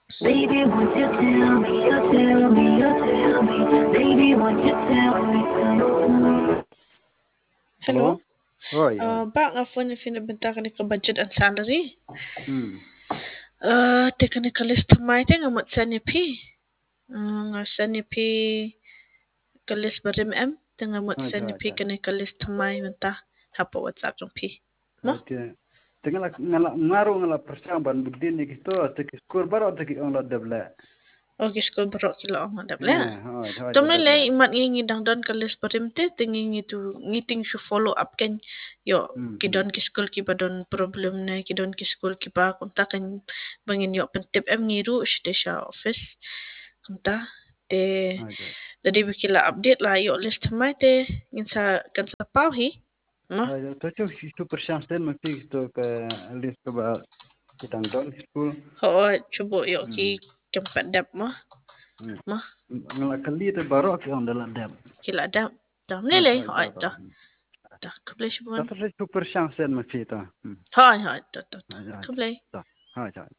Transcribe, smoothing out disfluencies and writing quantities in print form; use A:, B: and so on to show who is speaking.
A: Baby, won't you tell me, you tell me, you tell me. Baby, won't you tell me? Hello?
B: Hello? Oi, oi.
A: Bak nga phone yung finabenta ka ni ka budget and salary.
B: Hmm.
A: Teka ni ka list tamay te nga mat sa ni P. Nga sa ni P ka list ba rim M? Te nga mat
B: Oi,
A: sa ni
B: oi,
A: P
B: oi.
A: ka ni ka list tamay menta. Hapo WhatsApp yung P. Mo?
B: Oke. Tengah ngala ngaru ngala persamban begini ni gitu, teki skor baru teki on la deble.
A: Okay, school baro kila ang madap le.
B: Oi, oi,
A: Tamay le
B: deble.
A: imat ngi dang don ka list ba rim te tingi ngi tu ngiting shu follow up kan yo kidon ki school ki badon problem na kidon ki school ki ba kunta kan bangin yo pentip em ngiru shite sha office kunta te
B: Oi, oi.
A: jadi bikila update lah yo list mai te ngin sa kan sa pau hi ma
B: Oi, tu super chance masih gitu ke list ke ba kita don school.
A: ho chubo yo ki kempat dap ma
B: Ngala kali tu baru ke on dalam dep.
A: kila dap dam
B: Oi,
A: lele
B: oi,
A: ho
B: baru.
A: ta ta kaple shibon
B: Tapi super chance masih tu.
A: ho ho ta ta
B: Oi, oi.
A: kaple
B: Oi, oi.